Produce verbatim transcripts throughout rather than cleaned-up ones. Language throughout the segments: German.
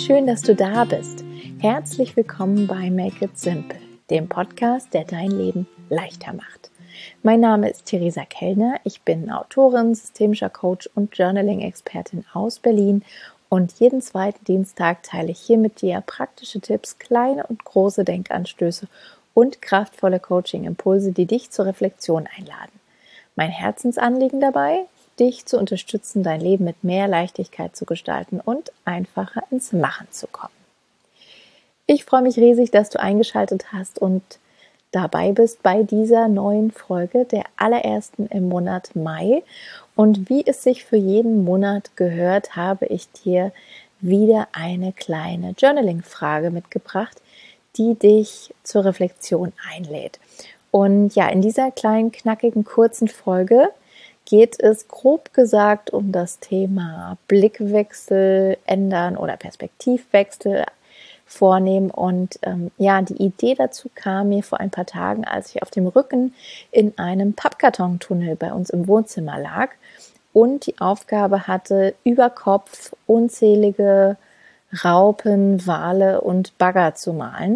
schön, dass du da bist. Herzlich willkommen bei Make It Simple, dem Podcast, der dein Leben leichter macht. Mein Name ist Theresa Kellner, ich bin Autorin, systemischer Coach und Journaling-Expertin aus Berlin und jeden zweiten Dienstag teile ich hier mit dir praktische Tipps, kleine und große Denkanstöße und kraftvolle Coaching-Impulse, die dich zur Reflexion einladen. Mein Herzensanliegen dabei, dich zu unterstützen, dein Leben mit mehr Leichtigkeit zu gestalten und einfacher ins Machen zu kommen. Ich freue mich riesig, dass du eingeschaltet hast und dabei bist bei dieser neuen Folge, der allerersten im Monat Mai. Und wie es sich für jeden Monat gehört, habe ich dir wieder eine kleine Journaling-Frage mitgebracht, die dich zur Reflexion einlädt. Und ja, in dieser kleinen, knackigen, kurzen Folge geht es grob gesagt um das Thema Blickwechsel ändern oder Perspektivwechsel vornehmen. Und ähm, ja, die Idee dazu kam mir vor ein paar Tagen, als ich auf dem Rücken in einem Pappkartontunnel bei uns im Wohnzimmer lag und die Aufgabe hatte, über Kopf unzählige Raupen, Wale und Bagger zu malen.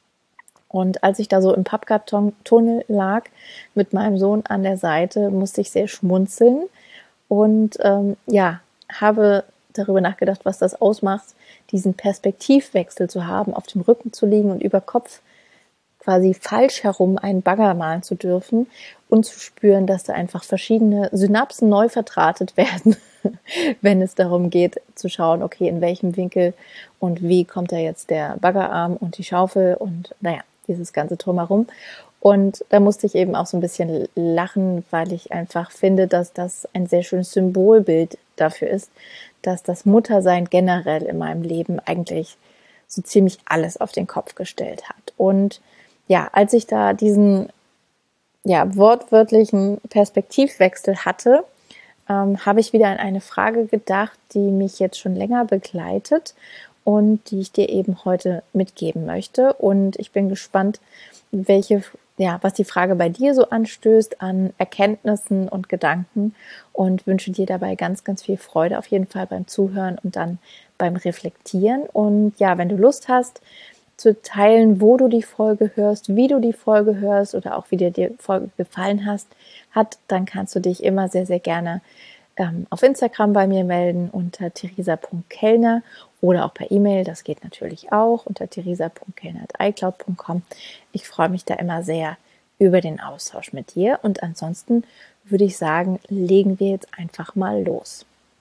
Und als ich da so im Pappkartontunnel lag, mit meinem Sohn an der Seite, musste ich sehr schmunzeln und ähm, ja, habe darüber nachgedacht, was das ausmacht, diesen Perspektivwechsel zu haben, auf dem Rücken zu liegen und über Kopf quasi falsch herum einen Bagger malen zu dürfen und zu spüren, dass da einfach verschiedene Synapsen neu verdrahtet werden, wenn es darum geht, zu schauen, okay, in welchem Winkel und wie kommt da jetzt der Baggerarm und die Schaufel und naja, dieses ganze Drumherum. Und da musste ich eben auch so ein bisschen lachen, weil ich einfach finde, dass das ein sehr schönes Symbolbild dafür ist, dass das Muttersein generell in meinem Leben eigentlich so ziemlich alles auf den Kopf gestellt hat. Und ja, als ich da diesen ja, wortwörtlichen Perspektivwechsel hatte, ähm, habe ich wieder an eine Frage gedacht, die mich jetzt schon länger begleitet und die ich dir eben heute mitgeben möchte. Und ich bin gespannt, welche, ja, was die Frage bei dir so anstößt an Erkenntnissen und Gedanken und wünsche dir dabei ganz, ganz viel Freude auf jeden Fall beim Zuhören und dann beim Reflektieren. Und ja, wenn du Lust hast, zu teilen, wo du die Folge hörst, wie du die Folge hörst oder auch wie dir die Folge gefallen hast, hat, dann kannst du dich immer sehr, sehr gerne ähm, auf Instagram bei mir melden unter theresa punkt kellner oder auch per E-Mail, das geht natürlich auch unter theresa punkt kellner at icloud punkt com. Ich freue mich da immer sehr über den Austausch mit dir und ansonsten würde ich sagen, legen wir jetzt einfach mal los.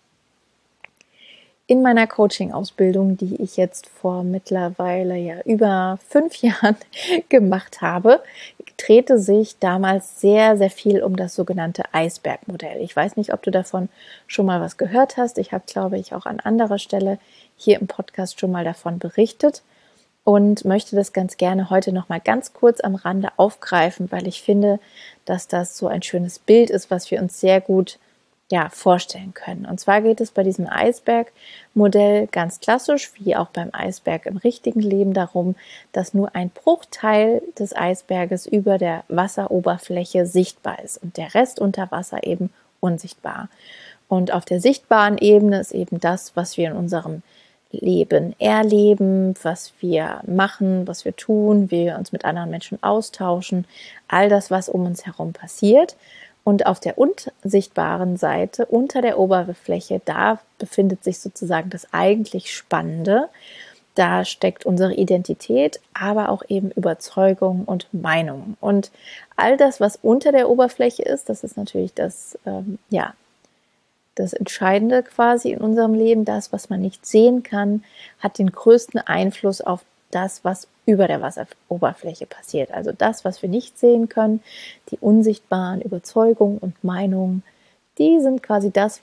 In meiner Coaching-Ausbildung, die ich jetzt vor mittlerweile ja über fünf Jahren gemacht habe, drehte sich damals sehr, sehr viel um das sogenannte Eisbergmodell. Ich weiß nicht, ob du davon schon mal was gehört hast. Ich habe, glaube ich, auch an anderer Stelle hier im Podcast schon mal davon berichtet und möchte das ganz gerne heute noch mal ganz kurz am Rande aufgreifen, weil ich finde, dass das so ein schönes Bild ist, was wir uns sehr gut ja, vorstellen können. Und zwar geht es bei diesem Eisbergmodell ganz klassisch, wie auch beim Eisberg im richtigen Leben, darum, dass nur ein Bruchteil des Eisberges über der Wasseroberfläche sichtbar ist und der Rest unter Wasser eben unsichtbar. Und auf der sichtbaren Ebene ist eben das, was wir in unserem Leben erleben, was wir machen, was wir tun, wie wir uns mit anderen Menschen austauschen, all das, was um uns herum passiert. Und auf der unsichtbaren Seite, unter der Oberfläche, da befindet sich sozusagen das eigentlich Spannende. Da steckt unsere Identität, aber auch eben Überzeugung und Meinung. Und all das, was unter der Oberfläche ist, das ist natürlich das, ähm, ja, das Entscheidende quasi in unserem Leben. Das, was man nicht sehen kann, hat den größten Einfluss auf das, was über der Wasseroberfläche passiert. Also das, was wir nicht sehen können, die unsichtbaren Überzeugungen und Meinungen, die sind quasi das,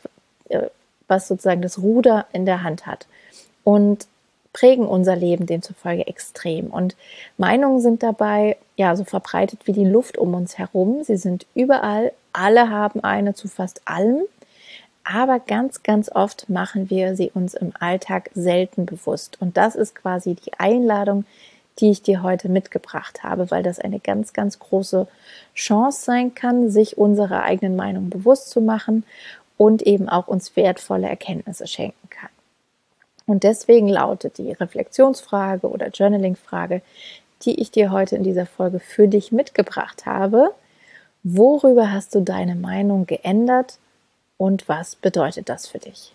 was sozusagen das Ruder in der Hand hat und prägen unser Leben demzufolge extrem. Und Meinungen sind dabei ja so verbreitet wie die Luft um uns herum. Sie sind überall, alle haben eine zu fast allem. Aber ganz, ganz oft machen wir sie uns im Alltag selten bewusst. Und das ist quasi die Einladung, die ich dir heute mitgebracht habe, weil das eine ganz, ganz große Chance sein kann, sich unserer eigenen Meinung bewusst zu machen und eben auch uns wertvolle Erkenntnisse schenken kann. Und deswegen lautet die Reflexionsfrage oder Journaling-Frage, die ich dir heute in dieser Folge für dich mitgebracht habe: Worüber hast du deine Meinung geändert und was bedeutet das für dich?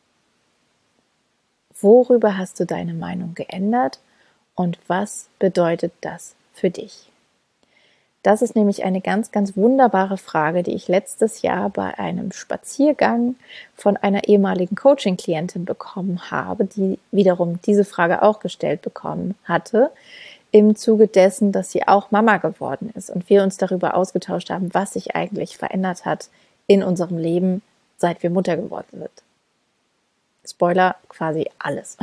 Worüber hast du deine Meinung geändert und was bedeutet das für dich? Das ist nämlich eine ganz, ganz wunderbare Frage, die ich letztes Jahr bei einem Spaziergang von einer ehemaligen Coaching-Klientin bekommen habe, die wiederum diese Frage auch gestellt bekommen hatte, im Zuge dessen, dass sie auch Mama geworden ist und wir uns darüber ausgetauscht haben, was sich eigentlich verändert hat in unserem Leben, seit wir Mutter geworden sind. Spoiler, quasi alles.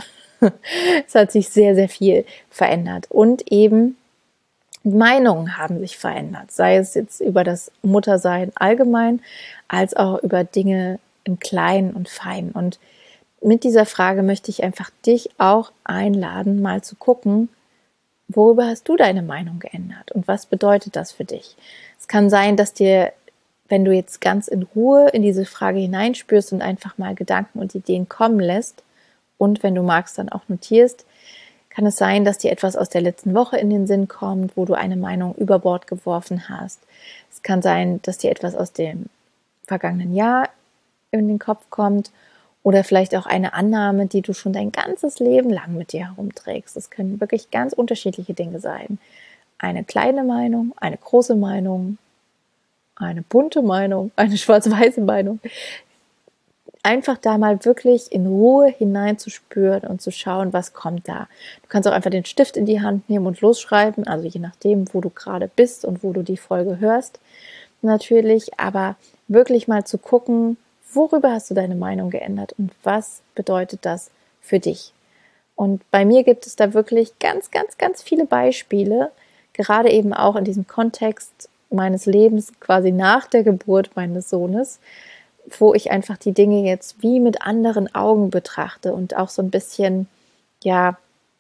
Es hat sich sehr, sehr viel verändert und eben Meinungen haben sich verändert, sei es jetzt über das Muttersein allgemein, als auch über Dinge im Kleinen und Feinen. Und mit dieser Frage möchte ich einfach dich auch einladen, mal zu gucken, worüber hast du deine Meinung geändert und was bedeutet das für dich? Es kann sein, dass dir, wenn du jetzt ganz in Ruhe in diese Frage hineinspürst und einfach mal Gedanken und Ideen kommen lässt und wenn du magst, dann auch notierst, kann es sein, dass dir etwas aus der letzten Woche in den Sinn kommt, wo du eine Meinung über Bord geworfen hast. Es kann sein, dass dir etwas aus dem vergangenen Jahr in den Kopf kommt oder vielleicht auch eine Annahme, die du schon dein ganzes Leben lang mit dir herumträgst. Das können wirklich ganz unterschiedliche Dinge sein. Eine kleine Meinung, eine große Meinung, eine bunte Meinung, eine schwarz-weiße Meinung. Einfach da mal wirklich in Ruhe hineinzuspüren und zu schauen, was kommt da. Du kannst auch einfach den Stift in die Hand nehmen und losschreiben, also je nachdem, wo du gerade bist und wo du die Folge hörst, natürlich, aber wirklich mal zu gucken, worüber hast du deine Meinung geändert und was bedeutet das für dich? Und bei mir gibt es da wirklich ganz, ganz, ganz viele Beispiele, gerade eben auch in diesem Kontext meines Lebens, quasi nach der Geburt meines Sohnes, wo ich einfach die Dinge jetzt wie mit anderen Augen betrachte und auch so ein bisschen, ja,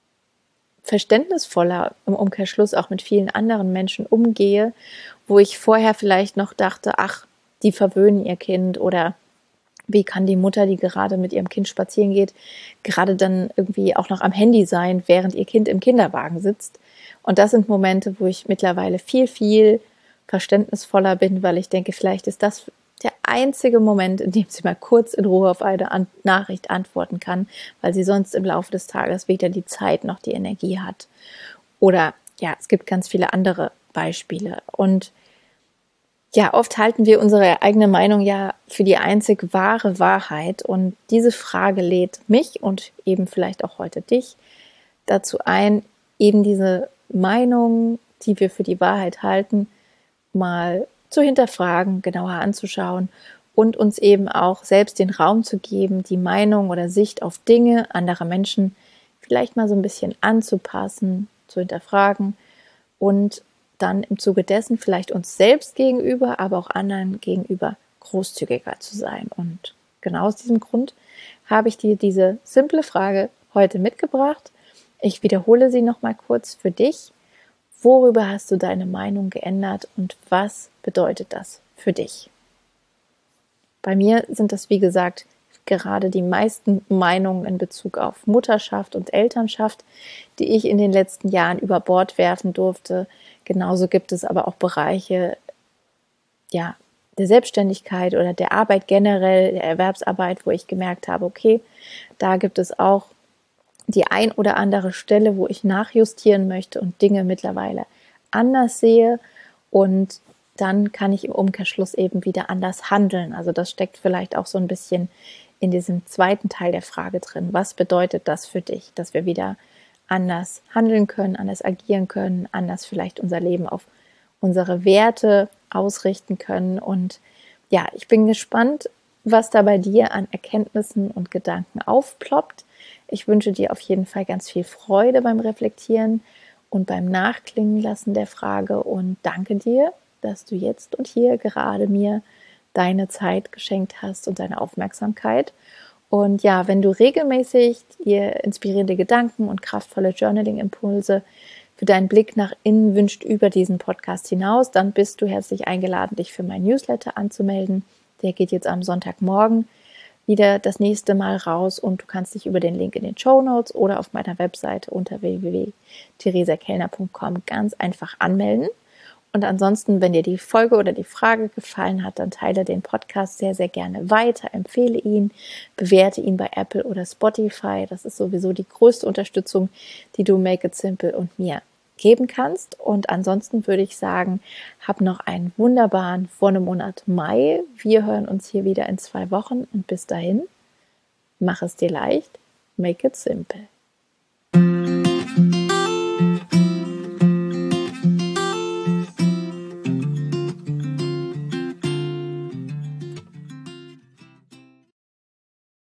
verständnisvoller im Umkehrschluss auch mit vielen anderen Menschen umgehe, wo ich vorher vielleicht noch dachte, ach, die verwöhnen ihr Kind oder wie kann die Mutter, die gerade mit ihrem Kind spazieren geht, gerade dann irgendwie auch noch am Handy sein, während ihr Kind im Kinderwagen sitzt. Und das sind Momente, wo ich mittlerweile viel, viel verständnisvoller bin, weil ich denke, vielleicht ist das der einzige Moment, in dem sie mal kurz in Ruhe auf eine An- Nachricht antworten kann, weil sie sonst im Laufe des Tages weder die Zeit noch die Energie hat. Oder ja, es gibt ganz viele andere Beispiele. Und ja, oft halten wir unsere eigene Meinung ja für die einzig wahre Wahrheit. Und diese Frage lädt mich und eben vielleicht auch heute dich dazu ein, eben diese Meinung, die wir für die Wahrheit halten, mal zu hinterfragen, genauer anzuschauen und uns eben auch selbst den Raum zu geben, die Meinung oder Sicht auf Dinge anderer Menschen vielleicht mal so ein bisschen anzupassen, zu hinterfragen und dann im Zuge dessen vielleicht uns selbst gegenüber, aber auch anderen gegenüber großzügiger zu sein. Und genau aus diesem Grund habe ich dir diese simple Frage heute mitgebracht. Ich wiederhole sie nochmal kurz für dich. Worüber hast du deine Meinung geändert und was bedeutet das für dich? Bei mir sind das, wie gesagt, gerade die meisten Meinungen in Bezug auf Mutterschaft und Elternschaft, die ich in den letzten Jahren über Bord werfen durfte. Genauso gibt es aber auch Bereiche, ja, der Selbstständigkeit oder der Arbeit generell, der Erwerbsarbeit, wo ich gemerkt habe, okay, da gibt es auch die ein oder andere Stelle, wo ich nachjustieren möchte und Dinge mittlerweile anders sehe und dann kann ich im Umkehrschluss eben wieder anders handeln. Also das steckt vielleicht auch so ein bisschen in diesem zweiten Teil der Frage drin. Was bedeutet das für dich, dass wir wieder anders handeln können, anders agieren können, anders vielleicht unser Leben auf unsere Werte ausrichten können? Und ja, ich bin gespannt, was da bei dir an Erkenntnissen und Gedanken aufploppt. Ich wünsche dir auf jeden Fall ganz viel Freude beim Reflektieren und beim Nachklingen lassen der Frage und danke dir, dass du jetzt und hier gerade mir deine Zeit geschenkt hast und deine Aufmerksamkeit. Und ja, wenn du regelmäßig dir inspirierende Gedanken und kraftvolle Journaling-Impulse für deinen Blick nach innen wünscht über diesen Podcast hinaus, dann bist du herzlich eingeladen, dich für mein Newsletter anzumelden. Der geht jetzt am Sonntagmorgen wieder das nächste Mal raus und du kannst dich über den Link in den Shownotes oder auf meiner Webseite unter w w w punkt theresa kellner punkt com ganz einfach anmelden. Und ansonsten, wenn dir die Folge oder die Frage gefallen hat, dann teile den Podcast sehr, sehr gerne weiter, empfehle ihn, bewerte ihn bei Apple oder Spotify. Das ist sowieso die größte Unterstützung, die du Make It Simple und mir geben kannst. Und ansonsten würde ich sagen, hab noch einen wunderbaren Wonnemonat Mai. Wir hören uns hier wieder in zwei Wochen und bis dahin, mach es dir leicht, make it simple.